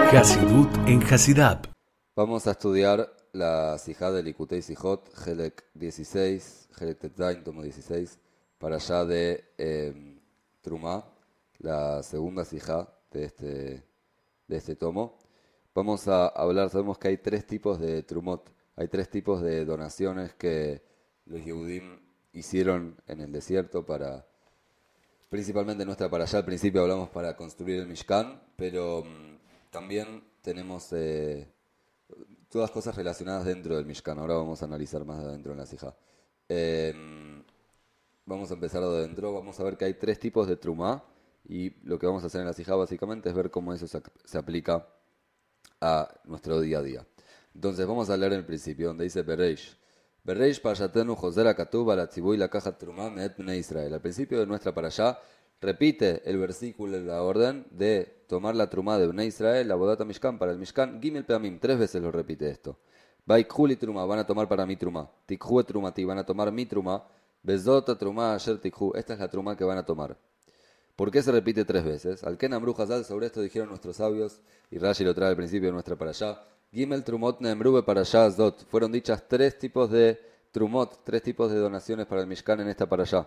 Hasidut en Hasidab. Vamos a estudiar la Sijá de Likutei Sijot, Helek 16, Helek Tetzain, tomo 16, para allá de Trumá, la segunda Sijá de este tomo. Vamos a hablar, sabemos que hay tres tipos de Trumot, hay tres tipos de donaciones que los Yehudim hicieron en el desierto para, principalmente nuestra para allá, al principio hablamos para construir el Mishkan, pero también tenemos todas cosas relacionadas dentro del Mishkan. Ahora vamos a analizar más de adentro en la Sijá. Vamos a empezar de adentro. Vamos a ver que hay tres tipos de Trumá. Y lo que vamos a hacer en la Sijá básicamente es ver cómo eso se aplica a nuestro día a día. Entonces vamos a leer en el principio, donde dice Bereish. Bereish Parashatenu Joser Akatub ala Tzibuy la caja Trumá Meet Bnei Israel. Al principio de nuestra parashá repite el versículo en la orden de tomar la trumá de Bnei Israel, la bodata Mishkan, para el Mishkan, Gimel Peamim, 3 veces lo repite esto. Vaikhuli trumá, van a tomar para mi trumá. Tikhu trumati, van a tomar mi trumá. Bezota trumá asher tikhu, esta es la trumá que van a tomar. ¿Por qué se repite 3 veces? Al Ken Amru Hazal, sobre esto dijeron nuestros sabios, y Rashi lo trae al principio de nuestra parashá. Gimel trumot neemrube parashá zot. Fueron dichas 3 tipos de trumot, 3 tipos de donaciones para el Mishkan en esta parashá.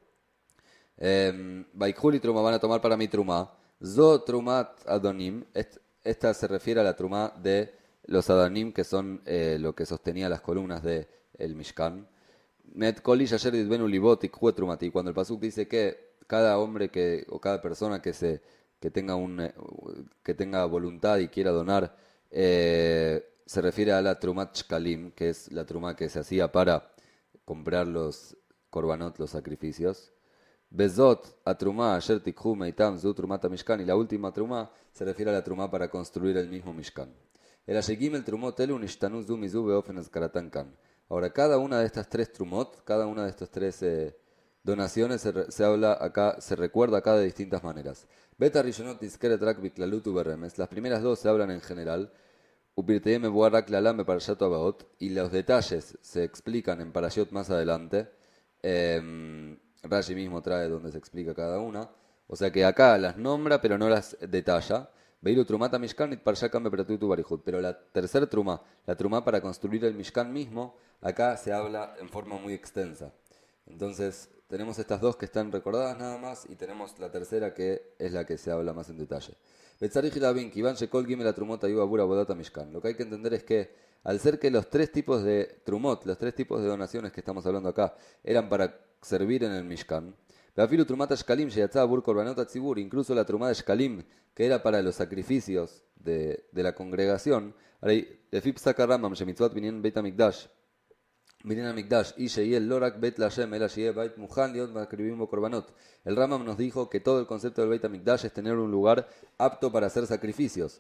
Vaikhuli truma, van a tomar para mi trumá. Zo trumat adonim. Esta se refiere a la trumá de los adonim, que son lo que sostenía las columnas del Mishkan. Met koli yasher ditbenu libot ikhu trumati. Cuando el pasuk dice que cada hombre o cada persona que tenga voluntad y quiera donar, se refiere a la trumat shkalim, que es la trumá que se hacía para comprar los korbanot, los sacrificios. Bezot, a trumá, asher tikhu meitam, zu trumata mishkan. Y la última trumá se refiere a la trumá para construir el mismo mishkan. El ashegim el trumot elu nishtanu zu mizu beofen azkaratan kan. Ahora, cada una de estas 3 trumot, cada una de estas 3 donaciones se habla acá, se recuerda acá de distintas maneras. Beta rishonot iskeret rak biklalutu beremes. Las primeras 2 se hablan en general. Upirteyem ebuarak lalame parashat abaot. Y los detalles se explican en parashot más adelante. Rashi mismo trae donde se explica cada una. O sea que acá las nombra, pero no las detalla. Veiru trumata mishkan it parshakam bepratutu barihut. Pero la tercera trumá, la trumá para construir el mishkan mismo, acá se habla en forma muy extensa. Entonces, tenemos estas 2 que están recordadas nada más, y tenemos la tercera que es la que se habla más en detalle. Lo que hay que entender es que, al ser que los 3 tipos de trumot, los 3 tipos de donaciones que estamos hablando acá, eran para servir en el Mishkan, incluso la trumá de Shkalim, que era para los sacrificios de la congregación, el Rambam nos dijo que todo el concepto del Beit HaMikdash es tener un lugar apto para hacer sacrificios.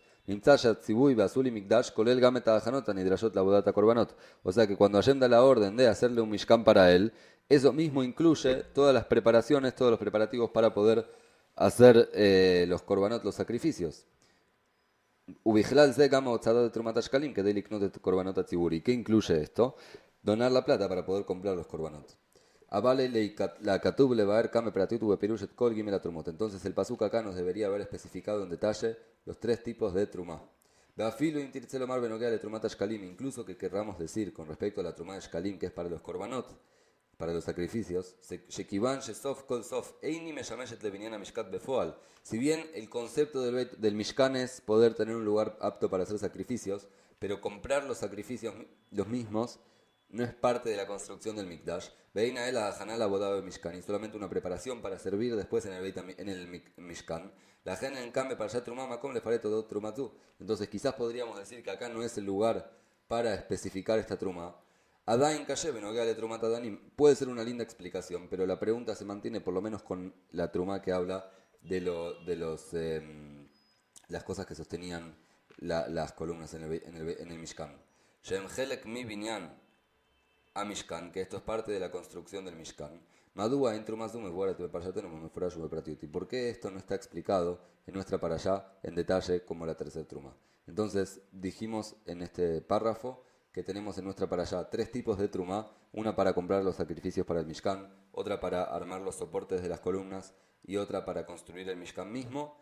O sea que cuando Hashem da la orden de hacerle un Mishkan para él, eso mismo incluye todas las preparaciones, todos los preparativos para poder hacer los korbanot, los sacrificios. ¿Qué incluye esto? Donar la plata para poder comprar los korbanot. Entonces el pasuk acá nos debería haber especificado en detalle los 3 tipos de trumá. Incluso que querramos decir con respecto a la trumá de shkalim, que es para los korbanot, para los sacrificios, si bien el concepto del Mishkan es poder tener un lugar apto para hacer sacrificios, pero comprar los sacrificios los mismos no es parte de la construcción del Mikdash, y solamente una preparación para servir después en el Mishkan. La gente en cambio para allá trumá makom le faré todo trumatu. Entonces quizás podríamos decir que acá no es el lugar para especificar esta trumá. Adain Kashe Benogale Trumat Adanim puede ser una linda explicación, pero la pregunta se mantiene por lo menos con la trumá que habla de las cosas que sostenían las columnas en el Mishkan. Shem Helek mi binyan a Mishkan, que esto es parte de la construcción del Mishkan. Madúa en Trumazum ¿por qué esto no está explicado en nuestra parashá en detalle como la tercera truma? Entonces dijimos en este párrafo que tenemos en nuestra parashá 3 tipos de trumá, una para comprar los sacrificios para el Mishkan, otra para armar los soportes de las columnas y otra para construir el Mishkan mismo.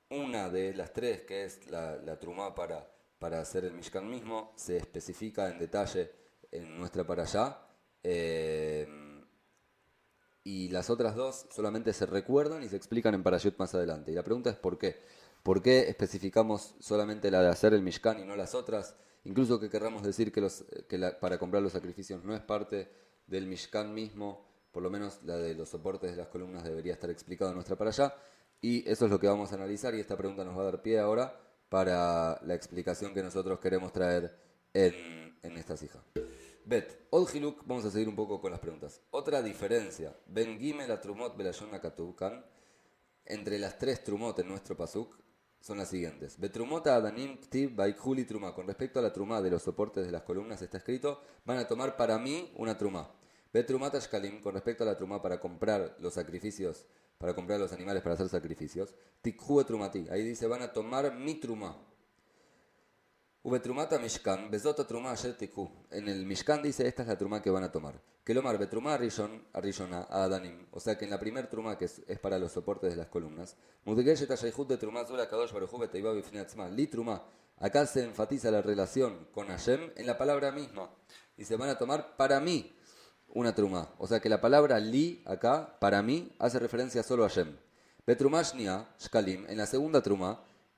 una de las tres, que es la trumá para hacer el Mishkan mismo, se especifica en detalle en nuestra parashá. eh, y las otras dos solamente se recuerdan y se explican en Parashut más adelante. Y la pregunta es ¿por qué? ¿Por qué especificamos solamente la de hacer el Mishkan y no las otras? Incluso que querramos decir para comprar los sacrificios no es parte del Mishkan mismo, por lo menos la de los soportes de las columnas debería estar explicado en nuestra parashá. Y eso es lo que vamos a analizar y esta pregunta nos va a dar pie ahora para la explicación que nosotros queremos traer en esta sija. Bet, Od Hiluk, vamos a seguir un poco con las preguntas. Otra diferencia, Ben Gimel la Trumot Belashon Nakatukan, entre las tres Trumot en nuestro pasuk, son las siguientes. Betrumota Adanim Ktib Baikhuli Truma. Con respecto a la Trumá de los soportes de las columnas está escrito, van a tomar para mí una Trumá. Betrumata Shkalim, con respecto a la Trumá para comprar los sacrificios, para comprar los animales para hacer sacrificios, Tikhu Trumati. Ahí dice, van a tomar mi Trumá. Ubetrumata Mishkan, Bezota Truma Asher Tikhu. En el Mishkan dice, esta es la Trumá que van a tomar. Kelomar, Betrumá Arishona, a Adanim. O sea que en la primer Trumá, que es para los soportes de las columnas, Mudegeshet Ashayhut de Trumá Zula Kadosh Baruchu Beteiba Bifneatzma, Li Trumá. Acá se enfatiza la relación con Hashem en la palabra misma. Y se van a tomar para mí una Trumá. O sea que la palabra Li, acá, para mí, hace referencia solo a Hashem. Betrumá Shnia, Shkalim, en la segunda Trumá,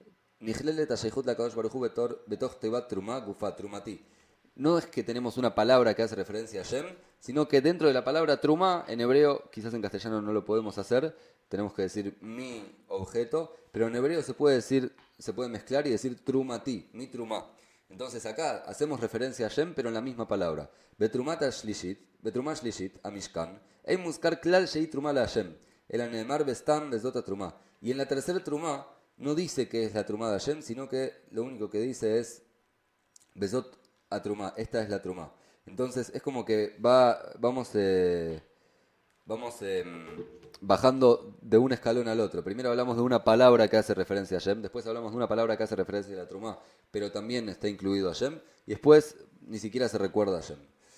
no es que tenemos una palabra que hace referencia a Shem, sino que dentro de la palabra truma, en hebreo, quizás en castellano no lo podemos hacer, tenemos que decir mi objeto, pero en hebreo se puede decir, se puede mezclar y decir trumati, mi truma. Entonces acá hacemos referencia a Shem, pero en la misma palabra. Betrumata shlishit, betruma shlishit, a Mishkan, ein muskar klal shei truma la Hashem, el anemar bestam besdota truma. Y en la tercera truma no dice que es la trumá de Hashem, sino que lo único que dice es besot a trumá, esta es la trumá. Entonces es como que vamos bajando de un escalón al otro. Primero hablamos de una palabra que hace referencia a Hashem, después hablamos de una palabra que hace referencia a la trumá, pero también está incluido Hashem, y después ni siquiera se recuerda a Hashem.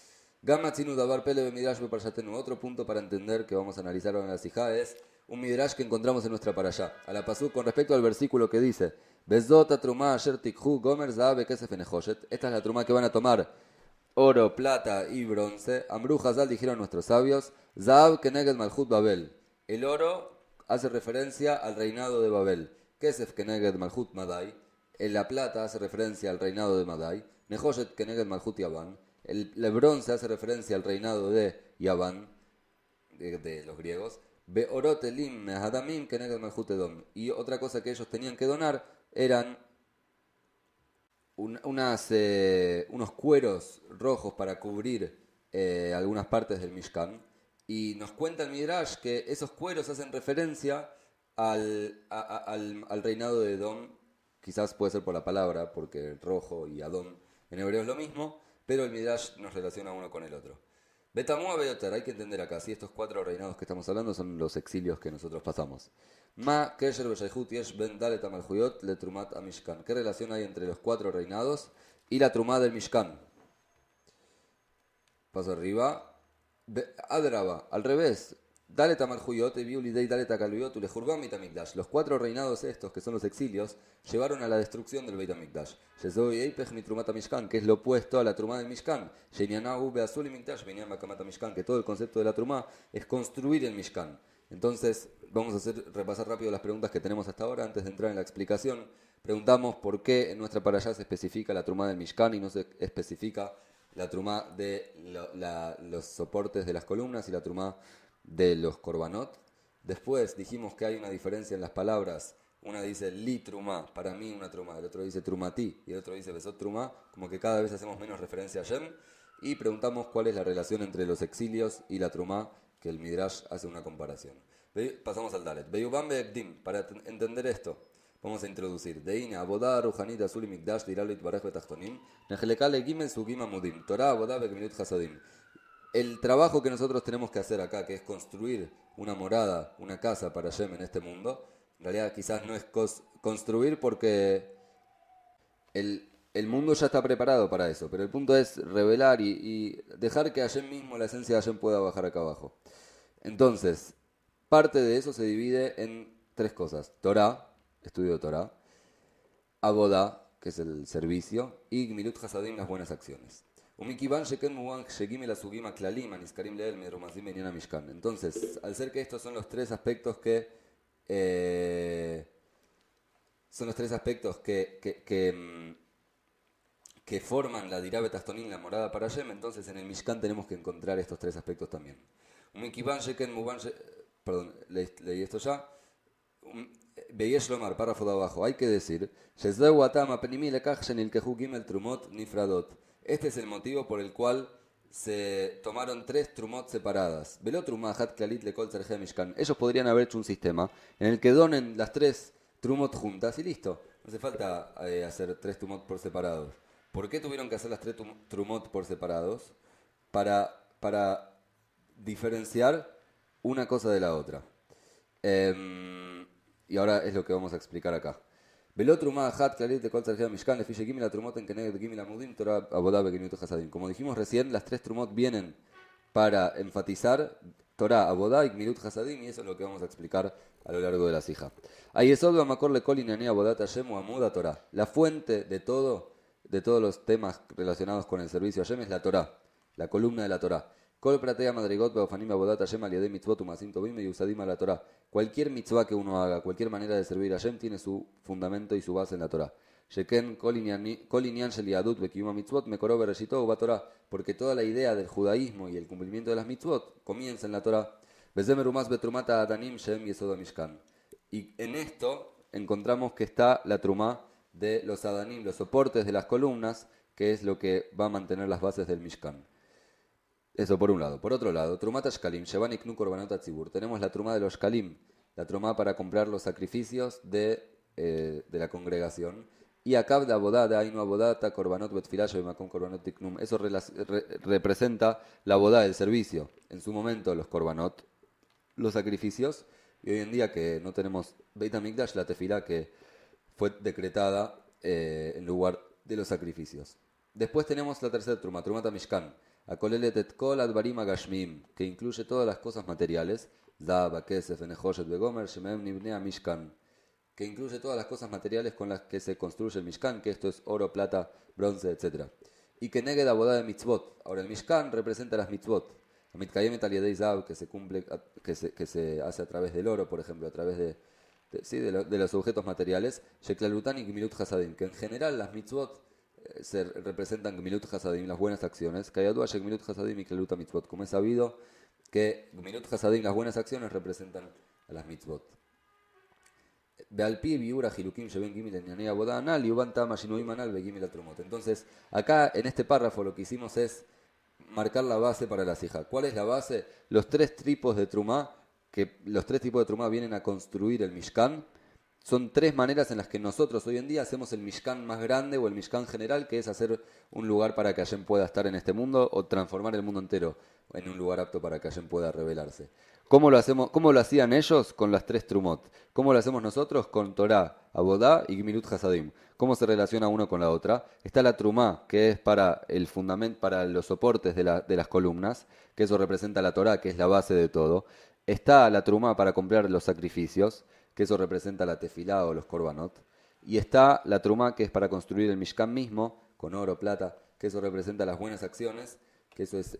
Otro punto para entender que vamos a analizar ahora en la sijá es un midrash que encontramos en nuestra parashá. A la pasuk con respecto al versículo que dice Bezota trumá asher tikhu gomer zahav kesef enehoshet. Esta es la trumá que van a tomar oro, plata y bronce. Amru Hazal dijeron nuestros sabios Zahav keneged malchut Babel. El oro hace referencia al reinado de Babel. Kesef keneged malchut Madai. La plata hace referencia al reinado de Madai. Nehoshet keneged malchut Yavan. El bronce hace referencia al reinado de Yaván, de los griegos. Y otra cosa que ellos tenían que donar eran unos cueros rojos para cubrir algunas partes del Mishkan. Y nos cuenta el Midrash que esos cueros hacen referencia al reinado de Edom. Quizás puede ser por la palabra, porque rojo y Adón en hebreo es lo mismo, pero el Midrash nos relaciona uno con el otro. Betamua Beyoter, hay que entender acá, si estos cuatro reinados que estamos hablando son los exilios que nosotros pasamos. Ma Kesher Beshayhut Yesh Ben Dalet Amalhuyot Le Trumat Amishkan. ¿Qué relación hay entre los cuatro reinados y la trumá del Mishkan? Paso arriba. Adraba, al revés. Dalet Amalhuyot, Eviulidei Dalet Akaluyot, Ulejurbam Beit Hamikdash. Los cuatro reinados estos, que son los exilios, llevaron a la destrucción del Beit Hamikdash. Shezoi Eipech Mi Trumat Mishkan, que es lo opuesto a la trumá del Mishkan. Shenyanahu Beazul Mikdash, Benyam Bakamat Mishkan, que todo el concepto de la trumá es construir el Mishkan. Entonces, vamos a repasar rápido las preguntas que tenemos hasta ahora antes de entrar en la explicación. Preguntamos por qué en nuestra parashá se especifica la trumá del Mishkan y no se especifica la trumá de los soportes de las columnas y la trumá de los korbanot. Después dijimos que hay una diferencia en las palabras. Una dice li trumá, para mí una trumá, el otro dice trumatí y el otro dice besot trumá, como que cada vez hacemos menos referencia a Shem. Y preguntamos cuál es la relación entre los exilios y la trumá, que el Midrash hace una comparación. Pasamos al Dalet. Beyubam be'ekdim, para entender esto, vamos a introducir. Deina, abodá, ruhanit, azul y mikdash, diralit, barej, betachtonim, nejelekale, gimel, sugim, amudim, torah, abodá, bekminut, hasadim. El trabajo que nosotros tenemos que hacer acá, que es construir una morada, una casa para Shem en este mundo, en realidad quizás no es construir porque el mundo ya está preparado para eso, pero el punto es revelar y dejar que Hashem mismo, la esencia de Hashem, pueda bajar acá abajo. Entonces, parte de eso se divide en tres cosas. Torah, estudio de Torah, Abodá, que es el servicio, y Gmilut Hasadim, las buenas acciones. Entonces, al ser que estos son los tres aspectos que forman la Dirá Betastonín, la morada para Hashem, entonces en el Mishkan tenemos que encontrar estos tres aspectos también. Perdón, leí esto ya. Beyesh Lomar, párrafo de abajo, hay que decir, este es el motivo por el cual se tomaron tres trumot separadas. Ellos podrían haber hecho un sistema en el que donen las tres trumot juntas y listo. No hace falta hacer tres trumot por separados. ¿Por qué tuvieron que hacer las tres trumot por separados? Para diferenciar una cosa de la otra. Y ahora es lo que vamos a explicar acá. Como dijimos recién, las tres trumot vienen para enfatizar Torah, Abodá y Gmilut Hasadim, y eso es lo que vamos a explicar a lo largo de la sija. La fuente de todos los temas relacionados con el servicio a Hashem es la Torah, la columna de la Torah. Cualquier mitzvah que uno haga, cualquier manera de servir a Hashem tiene su fundamento y su base en la Torah. Porque toda la idea del judaísmo y el cumplimiento de las mitzvot comienza en la Torah. Y en esto encontramos que está la trumá de los adanim, los soportes de las columnas, que es lo que va a mantener las bases del Mishkan. Eso por un lado. Por otro lado, Trumat Shkalim, Shevan Iknu Korbanot Atzibur. Tenemos la trumá de los Shkalim, la trumá para comprar los sacrificios de la congregación. Y Akab de Abodá, de Ainu Abodata, Korbanot Betfilah, Shemakom Korbanot Tiknum. Eso representa la Abodá, el servicio. En su momento, los Korbanot, los sacrificios. Y hoy en día que no tenemos Beit HaMikdash, la Tefilá que fue decretada en lugar de los sacrificios. Después tenemos la tercera trumá, Trumat Mishkan. Akolelet et kol advarim agashmim, que incluye todas las cosas materiales, Zaba, Kesef, Enehoshet, Begomer, Shemeem Nibnea Mishkan, que incluye todas las cosas materiales con las que se construye el Mishkan, que esto es oro, plata, bronce, etc. Y que neged abodá de mitzvot. Ahora el Mishkan representa las mitzvot. La mitkayemet al yedei Zab, que se hace a través del oro, por ejemplo, a través de los objetos materiales, Sheklalutan y Gmilut Hasadim, que en general las mitzvot se representan Gmilut Hasadim, las buenas acciones. Kayadua Gmilut Hasadim y Klaluta Mitzvot. Como es sabido que Gmilut Hasadim, las buenas acciones, representan a las mitzvot. Bealpi Biura Hilukim Sheben Gimil Enyanei Abodá Anal y Uban Tama Shinuim Anal Begimil Atrumot. Entonces, acá en este párrafo lo que hicimos es marcar la base para la sija. ¿Cuál es la base? Los tres tipos de trumá vienen a construir el Mishkan. Son tres maneras en las que nosotros hoy en día hacemos el Mishkan más grande o el Mishkan general, que es hacer un lugar para que Hashem pueda estar en este mundo o transformar el mundo entero en un lugar apto para que Hashem pueda revelarse. ¿Cómo lo hacemos? ¿Cómo lo hacían ellos? Con las tres trumot. ¿Cómo lo hacemos nosotros? Con Torah, Abodá y Gmilut Hasadim. ¿Cómo se relaciona uno con la otra? Está la trumá, que es para el fundamento, para los soportes de las columnas, que eso representa la Torah, que es la base de todo. Está la trumá para comprar los sacrificios, que eso representa la tefilá o los korbanot. Y está la trumá, que es para construir el Mishkan mismo, con oro, plata, que eso representa las buenas acciones, que eso es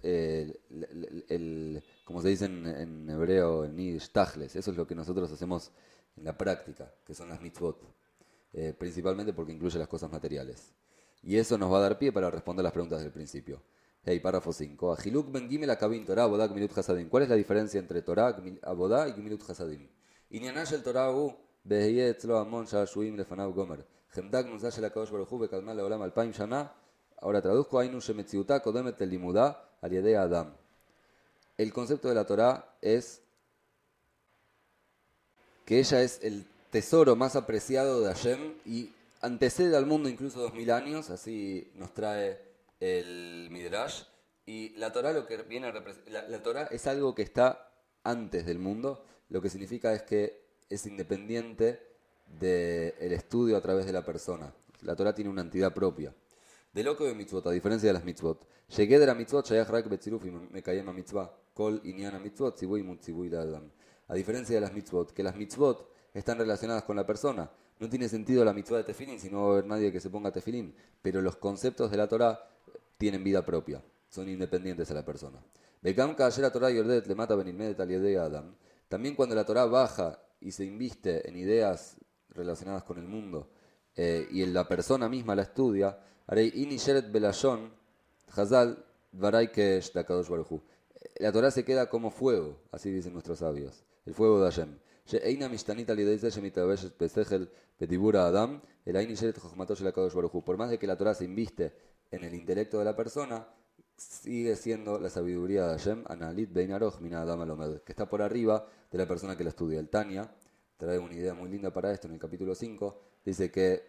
como se dice en hebreo, en Yiddish, tachles. Eso es lo que nosotros hacemos en la práctica, que son las mitzvot, principalmente porque incluye las cosas materiales. Y eso nos va a dar pie para responder las preguntas del principio. Hey, párrafo 5. Ahiluk ben gimel akabin Torah, Abodá, Gmilut Hasadim. ¿Cuál es la diferencia entre Torah, Abodá y Gmilut Hasadim? עניינה של תורה הוא, בההיה אצלו המון שעשועים לפניו גומר. חמדה גנוזה של הקדוש ברוך הוא וקדמה לעולם 2000 שנה. Ahora traduzco, היינו שמציאותה קודמת ללימודה על ידי האדם. El concepto de la Torah es que ella es el tesoro más apreciado de Hashem y antecede al mundo incluso 2000 años, así nos trae el Midrash. Y la Torah lo que viene a representar, la Torah es algo que está antes del mundo. Lo que significa es que es independiente del estudio a través de la persona. La Torah tiene una entidad propia. De lo que de mitzvot, a diferencia de las mitzvot, llegué de la mitzvot, shayach rak betziruf y me kayem a mitzvah, kol inyan a mitzvot, tzibui mut tzibui la adam. A diferencia de las mitzvot, que las mitzvot están relacionadas con la persona. No tiene sentido la mitzvah de tefilín si no va a haber nadie que se ponga tefilín. Pero los conceptos de la Torá tienen vida propia, son independientes a la persona. También cuando la Torá baja y se inviste en ideas relacionadas con el mundo y en la persona misma la estudia, la Torá se queda como fuego, así dicen nuestros sabios, el fuego de Hashem. Por más de que la Torá se inviste en el intelecto de la persona, sigue siendo la sabiduría de Hashem, Analit Bein Aroch Min Adam Alomed, que está por arriba de la persona que la estudia. El Tanya trae una idea muy linda para esto en el capítulo 5, dice que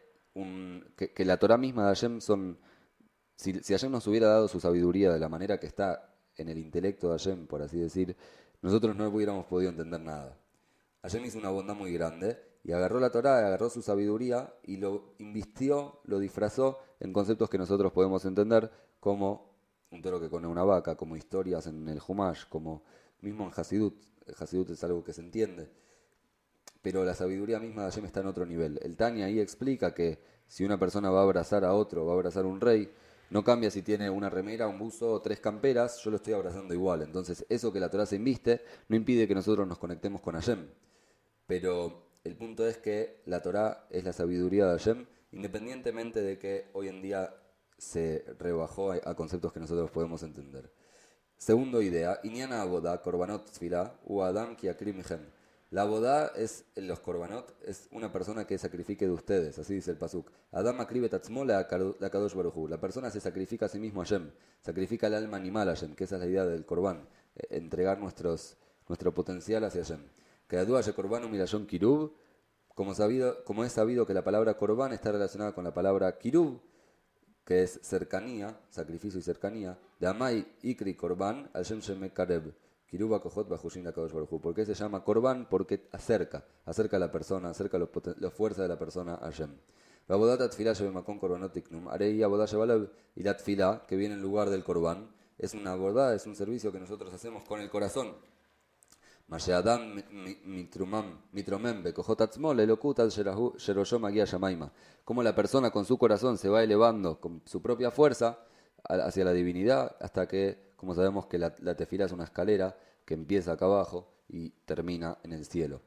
la Torá misma de Hashem son... Si Hashem nos hubiera dado su sabiduría de la manera que está en el intelecto de Hashem, por así decir, nosotros no hubiéramos podido entender nada. Hashem hizo una bondad muy grande y agarró la Torá, agarró su sabiduría y lo invistió, lo disfrazó en conceptos que nosotros podemos entender, como un toro que come una vaca, como historias en el Humash, como mismo en Hasidut. El Hasidut es algo que se entiende, pero la sabiduría misma de Hashem está en otro nivel. El Tanya ahí explica que si una persona va a abrazar a otro, va a abrazar a un rey, no cambia si tiene una remera, un buzo o 3 camperas, yo lo estoy abrazando igual. Entonces eso que la Torá se inviste no impide que nosotros nos conectemos con Hashem. Pero el punto es que la Torá es la sabiduría de Hashem, independientemente de que hoy en día se rebajó a conceptos que nosotros podemos entender. Segundo idea, Inyana Abodá, Korbanot Tfilá, u Adam Ki Akrim Hem. La Abodá es, en los Korbanot, es una persona que sacrifique de ustedes, así dice el Pasuk. Adam Akribe Tatzmo la Kadosh Baruj Hu. La persona se sacrifica a sí mismo a Hashem, sacrifica el alma animal a Hashem, que esa es la idea del Korban, entregar nuestro potencial hacia Hashem. Keadua Shekorbanu Milayón Kirub, como es sabido que la palabra Korban está relacionada con la palabra Kirub, que es cercanía, sacrificio y cercanía, de Amai Ikri Korban al Shem Shemek Kareb, Kiruba Kohot Bajushin Lakadosh Baruj. ¿Por qué se llama Korban? Porque acerca a la persona, acerca la fuerza de la persona a Hashem. Babodat Tfilá Shebemakon Korbanot Tiknum, Arei Abodá Shebalab, y la Tfilá, que viene en lugar del Korban, es una abodá, es un servicio que nosotros hacemos con el corazón. Masheadam mitromem bekojot atzmo lelokut al sheroshom agia shamaima. Como la persona con su corazón se va elevando con su propia fuerza hacia la divinidad, hasta que, como sabemos que la tefila es una escalera que empieza acá abajo y termina en el cielo.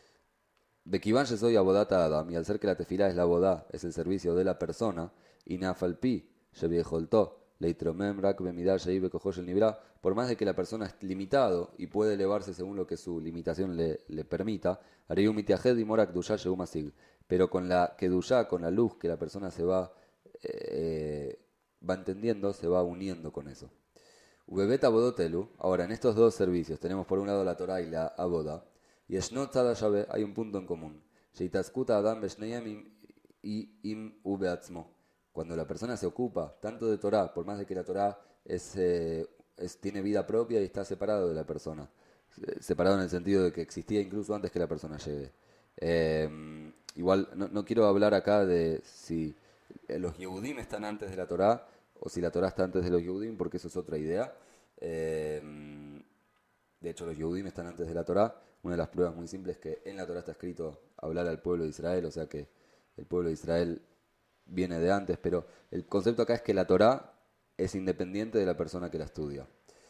Bekivan soy abodata Adam, y al ser que la tefila es la abodá, es el servicio de la persona, y nafalpi sheviejolto leitromem rak bemidar shei bekojosh el nibra, por más de que la persona es limitado y puede elevarse según lo que su limitación le permita, arium mitiahed y morak dusha sheu masig, pero con la kedusha, con la luz que la persona se va entendiendo, se va uniendo con eso. Ubebet abodotelu, ahora en estos dos servicios tenemos por un lado la Torah y la aboda, y eshnot tzada shabe, hay un punto en común, sheitaskuta adam beshneyem y im ubeatzmo. Cuando la persona se ocupa tanto de Torah, por más de que la Torah tiene vida propia y está separado de la persona, separado en el sentido de que existía incluso antes que la persona llegue. Igual no quiero hablar acá de si los Yehudim están antes de la Torah o si la Torah está antes de los Yehudim, porque eso es otra idea. De hecho, los Yehudim están antes de la Torah. Una de las pruebas muy simples es que en la Torah está escrito hablar al pueblo de Israel, o sea que el pueblo de Israel viene de antes, pero el concepto acá es que la Torá es independiente de la persona que la estudia.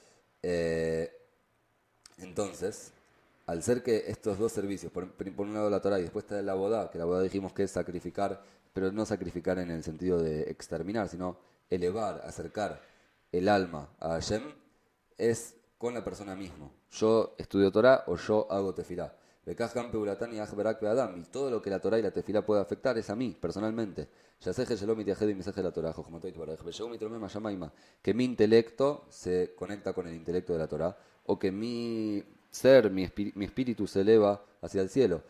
Entonces, al ser que estos dos servicios, por un lado la Torá y después está la Abodá, que la Abodá dijimos que es sacrificar, pero no sacrificar en el sentido de exterminar, sino elevar, acercar el alma a Hashem, es con la persona misma. Yo estudio Torá o yo hago tefilá. Y todo lo que la Torá y la tefilá puede afectar es a mí, personalmente. Que mi intelecto se conecta con el intelecto de la Torá, o que mi ser, mi espíritu se eleva hacia el cielo.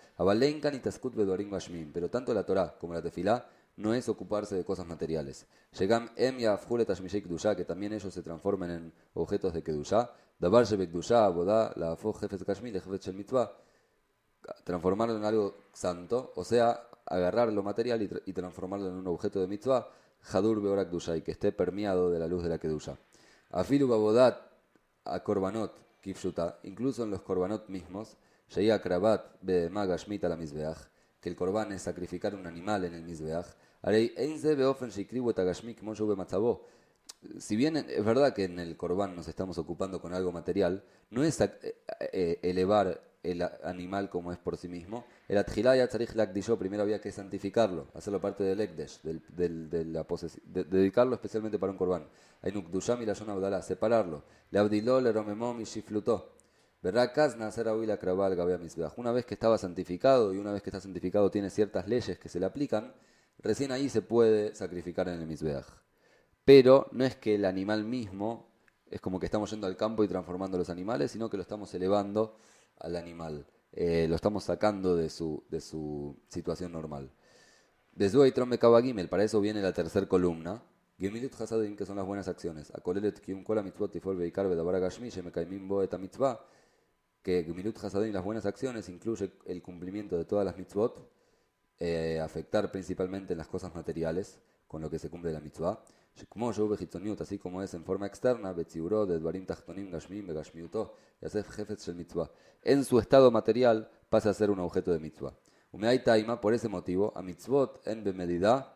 Pero tanto la Torá como la tefilá no es ocuparse de cosas materiales. Que también ellos se transformen en objetos de kedushá. Transformarlo en algo santo, o sea, agarrar lo material y transformarlo en un objeto de mitzvah, Hadur Beorak Dushai, que esté permeado de la luz de la Kedusha. Afilu Babodat a Korbanot Kifshuta, incluso en los Korbanot mismos, Sheia Krabat Behemá Gashmit ala Mizbeach, que el Corbán es sacrificar un animal en el Mizbeach. Arei Einze Beofen Shikribu et Agashmi Kmo Sheu Bematzabo. Si bien es verdad que en el Corbán nos estamos ocupando con algo material, no es elevar el animal como es por sí mismo. El Adjilá ya Tzarich Lakdisho, primero había que santificarlo, hacerlo parte del Ekdesh, dedicarlo especialmente para un Corbán. Ainuk Dusham y la Shon Abdalá, separarlo. Le Abdiló, le Romemom y Shiflutó. Una vez que estaba santificado, y una vez que está santificado tiene ciertas leyes que se le aplican, recién ahí se puede sacrificar en el Mizbeach. Pero no es que el animal mismo, es como que estamos yendo al campo y transformando los animales, sino que lo estamos elevando al animal. Lo estamos sacando de su situación normal. Desde Eitron Mekaba Gimel, para eso viene la tercera columna. Gemilut Hasadim, que son las buenas acciones. Akolelet Kium Kola Mitzvot Tifol Beikar Bedabar Gashmi, Shemekaimim Bo Eta Mitzvah. Que Gemilut Hasadim, las buenas acciones, incluye el cumplimiento de todas las mitzvot, afectar principalmente en las cosas materiales, con lo que se cumple la mitzvah. Así como es en forma externa, en su estado material pasa a ser un objeto de mitzvah. Por ese motivo, a mitzvot en bemedida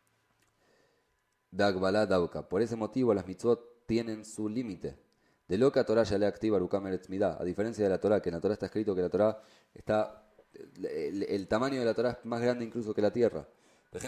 Dagbala Dauka. Por ese motivo, las mitzvot tienen su límite. De lo que a Torah ya le activa Rukamer Midah, a diferencia de la Torah, que en la Torah está escrito que la Torah está. El tamaño de la Torah es más grande incluso que la tierra. Y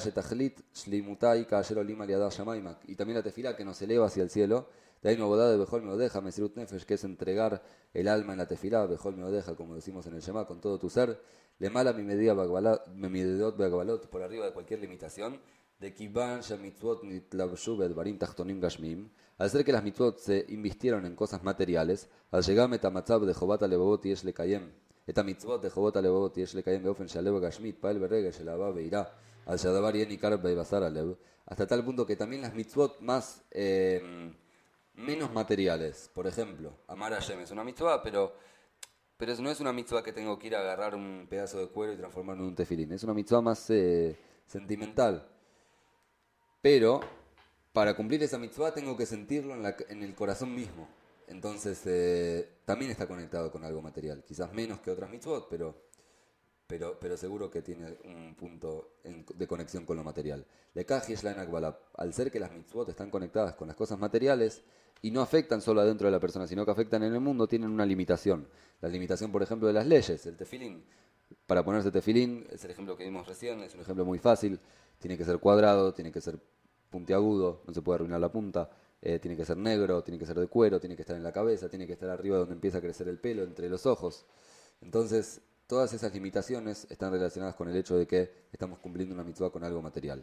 también la tefilá que nos eleva hacia el cielo. De ahí no bodá de Bejol Meodeja, Mesirut Nefesh, que es entregar el alma en la tefilá, Bejol Meodeja, como decimos en el Shema, con todo tu ser. Le mala mi medida Memidot Bagbalot, por arriba de cualquier limitación. De Kiban Shamitzvot Nitlabshu Bedbarim Tachtonim Gashmim. Al ser que las mitzvot se invistieron en cosas materiales, al llegar Metamatzab de Jobata Levavot y Yesh Lekayem, esta mitzvot de Jobata Levavot y Yesh Lekayem Beofen Shaleva Gashmit, Pael Berrega, Shelava Beirá, al Shadabar Yeni Karb Beibazar Alev, hasta tal punto que también las mitzvot más menos materiales, por ejemplo, amar a Hashem es una mitzvah, pero no es una mitzvah que tengo que ir a agarrar un pedazo de cuero y transformarlo en un tefilín, es una mitzvah más sentimental. Pero para cumplir esa mitzvah tengo que sentirlo en el corazón mismo. Entonces también está conectado con algo material. Quizás menos que otras mitzvot, pero seguro que tiene un punto de conexión con lo material. Al ser que las mitzvot están conectadas con las cosas materiales y no afectan solo adentro de la persona, sino que afectan en el mundo, tienen una limitación. La limitación, por ejemplo, de las leyes. El tefilín. Para ponerse tefilín, es el ejemplo que vimos recién, es un ejemplo muy fácil. Tiene que ser cuadrado, tiene que ser puntiagudo, no se puede arruinar la punta, tiene que ser negro, tiene que ser de cuero, tiene que estar en la cabeza, tiene que estar arriba donde empieza a crecer el pelo, entre los ojos. Entonces, todas esas limitaciones están relacionadas con el hecho de que estamos cumpliendo una mitzvah con algo material.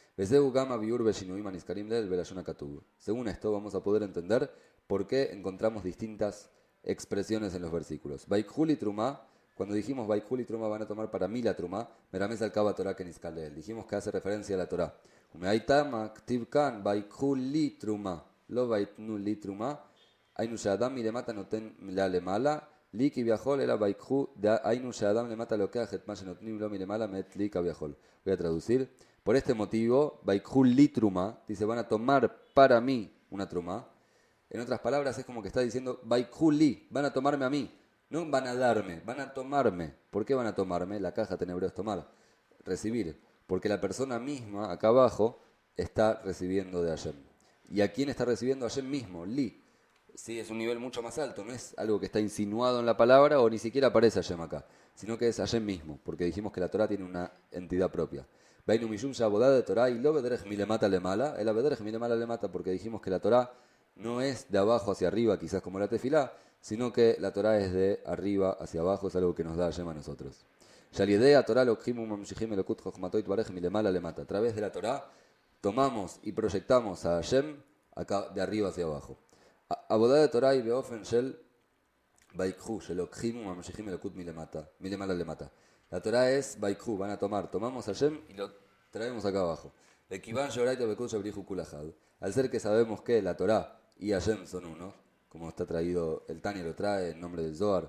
Según esto, vamos a poder entender por qué encontramos distintas expresiones en los versículos. Vaikhuli Trumá, cuando dijimos Vaikhuli Trumá van a tomar para mí la Trumá, Meramez al Kaba Torah que Niskalel. Dijimos que hace referencia a la Torah. Umeaitama Ktibkan Vaikhuli Trumá, lo Vaitnu li Trumá, Ainu Shadam milemata noten la lemala, li kiviajol era Vaikhu, Ainu Shadam lemata lo que ajet más enotnim lo milemala met li kiviajol. Voy a traducir. Por este motivo, Vaikhuli Trumá, dice, van a tomar para mí una Trumá. En otras palabras, es como que está diciendo, Vaikhuli, van a tomarme a mí. No van a darme, van a tomarme. ¿Por qué van a tomarme? La caja en hebreo es tomar, recibir. Porque la persona misma, acá abajo, está recibiendo de Hashem. ¿Y a quién está recibiendo? Hashem mismo, Li. Sí, es un nivel mucho más alto, no es algo que está insinuado en la palabra o ni siquiera aparece Hashem acá, sino que es Hashem mismo, porque dijimos que la Torah tiene una entidad propia. Vainu mishum shabodá de Torah y lo vederej milemata le mala, el avederej milemala le mata, porque dijimos que la Torah no es de abajo hacia arriba, quizás como la tefilá, sino que la Torah es de arriba hacia abajo, es algo que nos da Hashem a nosotros. A través de la Torah tomamos y proyectamos a Hashem acá de arriba hacia abajo. Abodá de Torah y beofen shel baikhu shelokhimu mamshechim elokut milemala lemata. La Torah es baikhu, van a tomamos a Hashem y lo traemos acá abajo. Al ser que sabemos que la Torah y Hashem son uno, como está traído, el Tania lo trae en nombre del Zohar.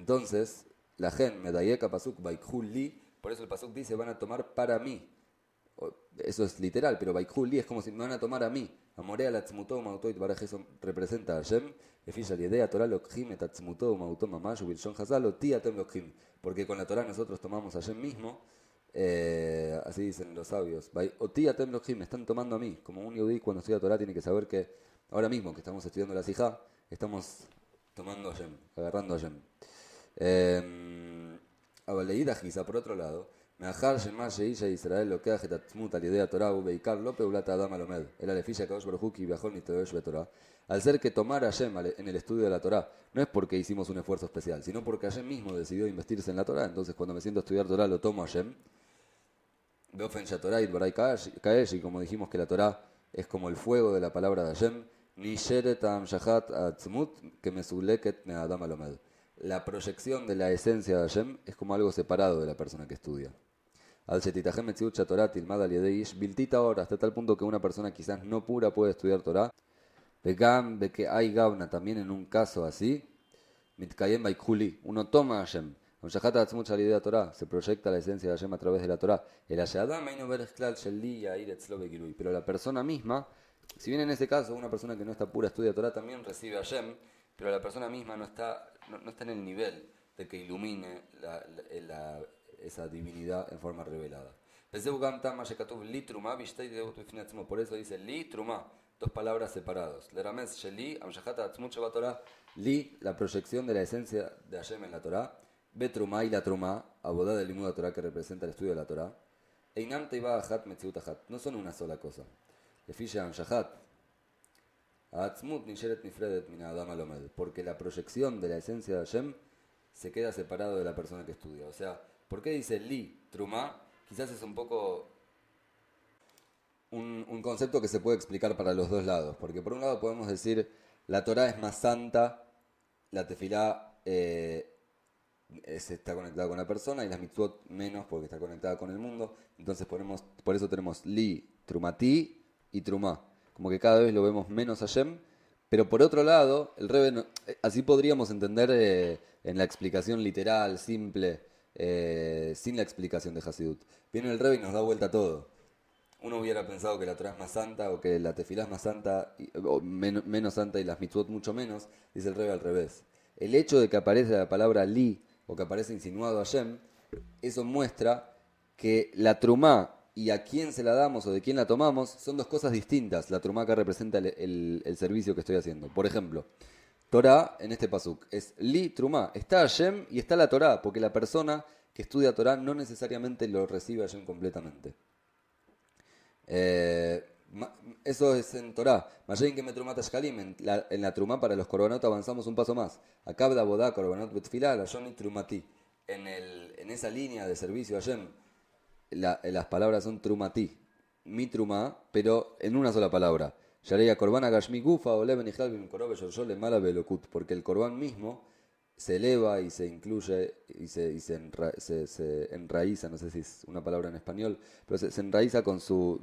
Entonces, la gen medayeka pasuk baikhu li, por eso el pasuk dice, van a tomar para mí. eso es literal, pero Baikuli es como si me van a tomar a mí. Amorea la tzmutó mautoit baraj, eso representa a Hashem. Efisha la idea Torah lokjim et tzmutó mauto mamash ubilshon hazalo tiatem lokjim. Porque con la Torah nosotros tomamos a Hashem mismo, así dicen los sabios. O tiatem lokjim, me están tomando a mí. Como un yudí cuando estudia Torah tiene que saber que ahora mismo que estamos estudiando la Sijá, estamos tomando a Hashem, agarrando a Hashem. Leída Giza, por otro lado, Meajar Shema Sheisha Israel lo que hace Tatzmut al idea Torah Ubeikar Lope Ulata Adam Alomed, el alefisha Kadosh Baruj y Viajol ni Teosh Betorah, al ser que tomar a Hashem en el estudio de la Torah no es porque hicimos un esfuerzo especial, sino porque Hashem mismo decidió investirse en la Torah. Entonces cuando me siento a estudiar Torah lo tomo a Hashem. Beofen Shatorah Idbarai Kaesh, y como dijimos que la Torah es como el fuego de la palabra de Hashem, Ni Sheret Am Shahat Atzmut que Mesuleket Me Adam Alomed. La proyección de la esencia de Hashem es como algo separado de la persona que estudia. Al Shetitajem Metziut Torah Tilmad al Yedeish Biltita ahora, hasta tal punto que una persona quizás no pura puede estudiar Torah. Vegam, de que hay Gavna también en un caso así. Mitkayem Baikuli, uno toma a Hashem. Amshahata Atzmut al idea Torah, se proyecta la esencia de Hashem a través de la Torah. El Ashadam Eino Berchlal Sheli Yair Etzlo Begilui. Pero la persona misma, si bien en ese caso una persona que no está pura estudia Torah también recibe a Hashem, pero la persona misma no está en el nivel de que ilumine esa divinidad en forma revelada. Por eso dice li truma, dos palabras separadas. Li, la proyección de la esencia de Hashem en la Torah. Betruma y la truma, abodá del limud Torah que representa el estudio de la Torah. Einam teiba achat metziut achat, no son una sola cosa. Lefisha amshahat. Porque la proyección de la esencia de Hashem se queda separado de la persona que estudia. O sea, ¿por qué dice li, truma? Quizás es un poco un concepto que se puede explicar para los dos lados. Porque por un lado podemos decir, la Torah es más santa, la tefilá está conectada con la persona y las mitzvot menos porque está conectada con el mundo. Entonces por eso tenemos li, trumati y trumá. Como que cada vez lo vemos menos a Hashem, pero por otro lado, el Rebbe, así podríamos entender en la explicación literal, simple, sin la explicación de Hasidut. Viene el Rebbe y nos da vuelta a todo. Uno hubiera pensado que la Torah es más santa o que la tefilá es más santa o menos santa y las mitzvot mucho menos, dice el Rebbe al revés. El hecho de que aparece la palabra li o que aparece insinuado Hashem, eso muestra que la trumá y a quién se la damos o de quién la tomamos son dos cosas distintas. La trumá acá representa el servicio que estoy haciendo. Por ejemplo, Torah en este pasuk es li trumá. Está Hashem y está la Torah, porque la persona que estudia Torah no necesariamente lo recibe Hashem completamente. Eso es en Torah. Mayein que me trumata shkalim. En la trumá para los korbanot avanzamos un paso más. Acá da bodá korbanot betfilá la shoni trumati. En esa línea de servicio a Hashem, las palabras son trumati, mi trumá, pero en una sola palabra. Yareya korbana gashmi gufa o leven ijal bim korobe yoshole mala velokut, porque el korbán mismo se eleva y se incluye y se enraiza, no sé si es una palabra en español, pero se enraiza con su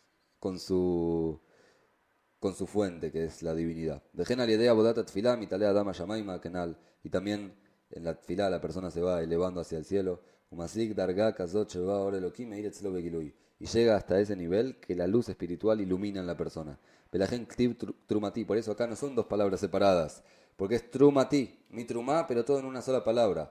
fuente, que es la divinidad. Dejen al idea bodata tfilá, mitalea dama yamaima kenal, y también en la tfilá la persona se va elevando hacia el cielo. Y llega hasta ese nivel que la luz espiritual ilumina en la persona. Trumati, por eso acá no son dos palabras separadas, porque es trumati, mi trumá, pero todo en una sola palabra.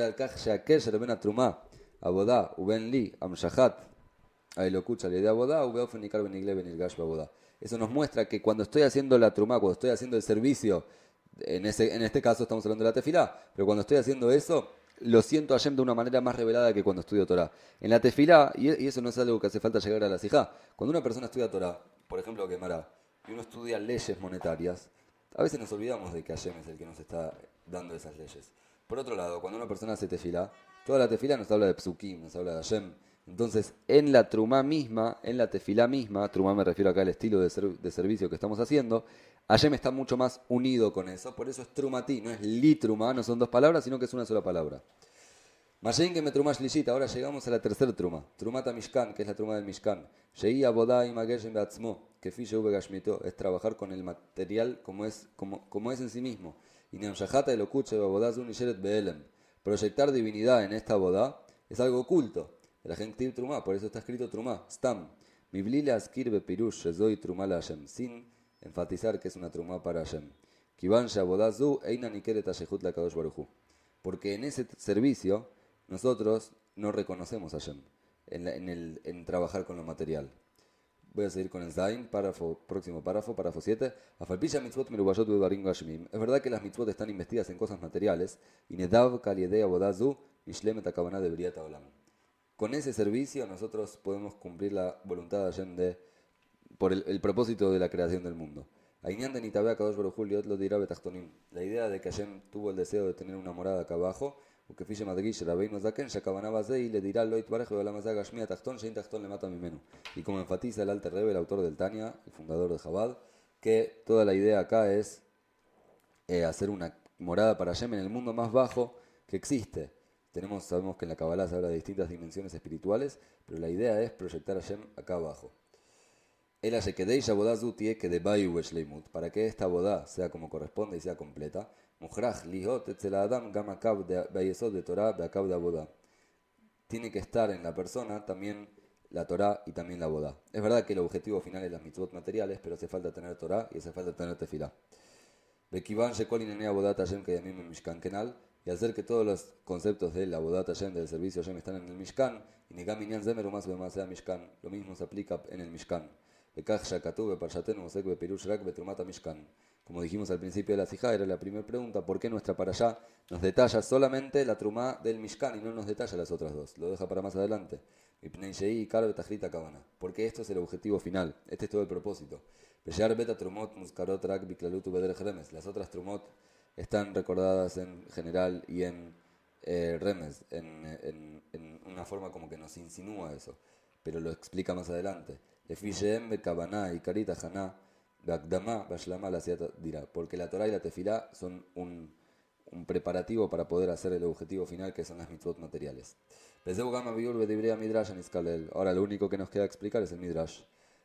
Abodá, uben li, amshahat, ailokucha le de abodá, ubeofen ikar benigle benirgash babodá. Eso nos muestra que cuando estoy haciendo la trumá, cuando estoy haciendo el servicio, en este caso estamos hablando de la tefilá, pero cuando estoy haciendo eso, lo siento a Hashem de una manera más revelada que cuando estudio Torah. En la tefilá, y eso no es algo que hace falta llegar a la sijá, cuando una persona estudia Torah, por ejemplo Gemara, y uno estudia leyes monetarias, a veces nos olvidamos de que Hashem es el que nos está dando esas leyes. Por otro lado, cuando una persona hace tefilá, toda la tefilá nos habla de psukim, nos habla de Hashem. Entonces, en la trumá misma, en la tefilá misma, trumá me refiero acá al estilo de servicio que estamos haciendo, Hashem está mucho más unido con eso, por eso es trumati, no es li trumá, no son dos palabras, sino que es una sola palabra. Mayein que me trumash lishit, ahora llegamos a la tercera truma, trumata mishkan, que es la truma del mishkan. Shei abodá y mageshem beatzmo, que fi sheu begashmito, es trabajar con el material como es en sí mismo. Y neamshahata elokuche abodá zun isheret beelem. Proyectar divinidad en esta abodá es algo oculto. La gente trumá, por eso está escrito trumá, stam. Miblila askir bepirush shezoi trumá la Hashem, sin enfatizar que es una trumá para Hashem. Kivan shabodazu eina nikeret ashehut la kadosh baruchu. Porque en ese servicio nosotros no reconocemos a Hashem en trabajar con lo material. Voy a seguir con el Zain, próximo párrafo 7. Afalpisha mitzvot merubashot bebarim gashmim. Es verdad que las mitzvot están investidas en cosas materiales. Y nedav kaliedei abodazu nishlemet hakavaná de briat haolam. Con ese servicio nosotros podemos cumplir la voluntad de Hashem por el propósito de la creación del mundo. Ainian de nitabea kadosh baruj hu liot lo dirá betachtonim. La idea de que Hashem tuvo el deseo de tener una morada acá abajo. וכפי שמדגיש רבינו זקן, שהכוונה בזה היא לדירה לא יתברך בעולם הזה הגשמי התחתון, שאין תחתון למטה ממנו. Y como enfatiza el Alter Rebbe, el autor del Tania, el fundador de Chabad, que toda la idea acá es hacer una morada para Hashem en el mundo más bajo que existe. Sabemos que en la Kabbalah se habla de distintas dimensiones espirituales, pero la idea es proyectar a Hashem acá abajo. El Shekedei Shabodah Zutie que de Bayu Shleimut, para que esta boda sea como corresponde y sea completa. Mujraj lihot etzel adam gam akab be'ayesod de Torah be'akab de abodah. Tiene que estar en la persona también la Torah y también la boda. Es verdad que el objetivo final es las mitzvot materiales, pero hace falta tener Torah y hace falta tener tefilá. Bekivan shekol inenei abodat Hashem kayamim en Mishkan kenal, y hacer que todos los conceptos de la abodat Hashem, del servicio Hashem, están en el Mishkan. Y negam inyan zemer umas bemasea Mishkan. Lo mismo se aplica en el Mishkan. Bekach shakatu beparshatenu osek bepirush rak betrumata Mishkan. Como dijimos al principio de la sijá, era la primera pregunta, ¿por qué nuestra parashá nos detalla solamente la trumá del Mishkan y no nos detalla las otras dos? Lo deja para más adelante. Porque esto es el objetivo final, este es todo el propósito. Las otras trumot están recordadas en general y en remes, en una forma como que nos insinúa eso, pero lo explica más adelante. Porque la Torah y la Tefilá son un preparativo para poder hacer el objetivo final, que son las mitzvot materiales. Ahora lo único que nos queda explicar es el Midrash.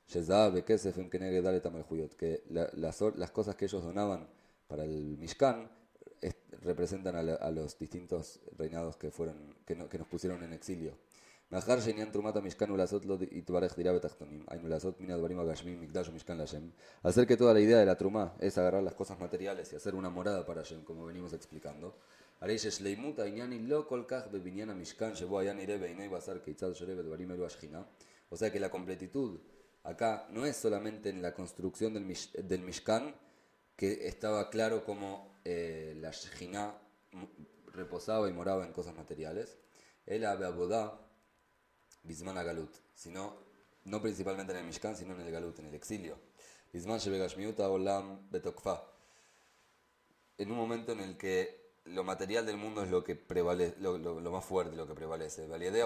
Que las cosas que ellos donaban para el Mishkan representan a los distintos reinados que nos pusieron en exilio. מאחר שעניין תרומת המשכן הוא לעשות לו יתברך דירה בתחתונים, היינו לעשות מן הדברים הגשמיים מקדש ומשכן להשם, hacer que toda la idea de la trumá es agarrar las cosas materiales y hacer una morada para Hashem, como venimos explicando. הרי ששלימות העניין היא לא כל כך בבניין המשכן שבו היה נראה בעיני בשר כיצד שורה בדברים אלו השכינה. O sea que la completitud acá no es solamente en la construcción del Mishkan, que estaba claro como la Shekhinah reposaba y moraba en cosas materiales, el Abodá Bisman a Galut, sino no principalmente en el Mishkan, sino en el Galut, en el exilio. Bisman Shebegashmiuta Olam Betokfa. En un momento en el que lo material del mundo es lo que prevalece, lo más fuerte, lo que prevalece.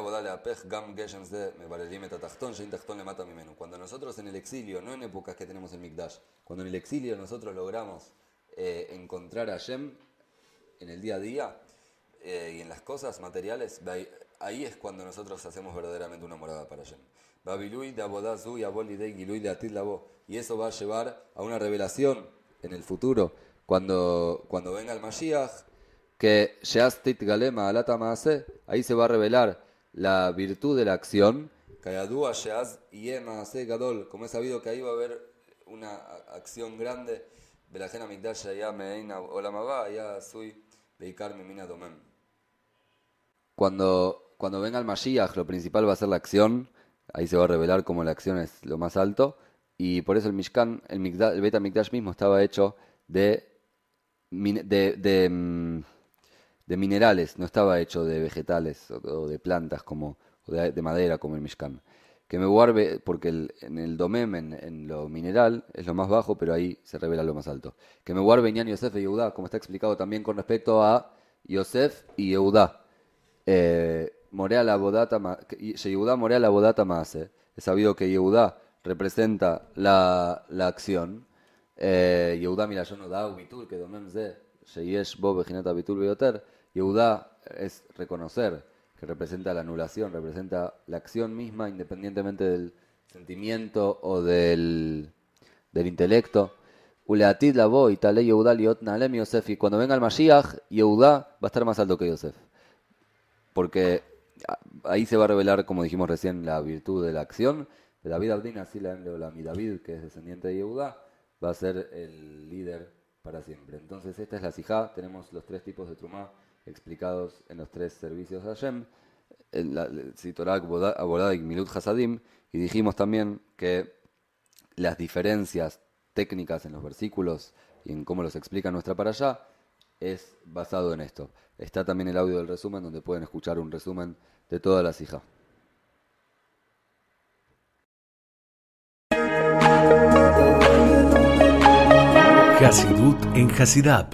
Cuando nosotros en el exilio, no en épocas que tenemos el Mikdash, cuando en el exilio nosotros logramos encontrar a Hashem en el día a día y en las cosas materiales, ahí es cuando nosotros hacemos verdaderamente una morada para Hashem. Y eso va a llevar a una revelación en el futuro, cuando venga el Mashiach, que ahí se va a revelar la virtud de la acción, como es sabido que ahí va a haber una acción grande. Cuando venga el Mashiach, lo principal va a ser la acción. Ahí se va a revelar cómo la acción es lo más alto. Y por eso el Mishkan, el Beit HaMikdash mismo estaba hecho de minerales, no estaba hecho de vegetales o de plantas o de madera como el Mishkan. Que me guarde, porque en el Domem, en lo mineral, es lo más bajo, pero ahí se revela lo más alto. Que me guarde Inyan Yosef y Yehudá, como está explicado también con respecto a Yosef y Yehudá. Yehudá morea la bodata maase. Es sabido que Yehudá representa la acción. Yehudá milayono da ubitul que domem ze sheyesh bo bejinata bitul beyoter. Yehudá es reconocer, que representa la anulación, representa la acción misma independientemente del sentimiento o del intelecto. Uleatid la bo y tale Yehudá liot nalem Yosef. Y cuando venga el Mashiach, Yehudá va a estar más alto que Yosef. Porque ahí se va a revelar, como dijimos recién, la virtud de la acción. De David Abdin, así la mi David, que es descendiente de Yehudá, va a ser el líder para siempre. Entonces esta es la sijá, tenemos los 3 tipos de trumá explicados en los 3 servicios de Hashem, Sitorak, Abodá y Milut Hasadim, y dijimos también que las diferencias técnicas en los versículos y en cómo los explica nuestra parashá es basado en esto. Está también el audio del resumen donde pueden escuchar un resumen de toda la sijá. Hasidut en Hasidab.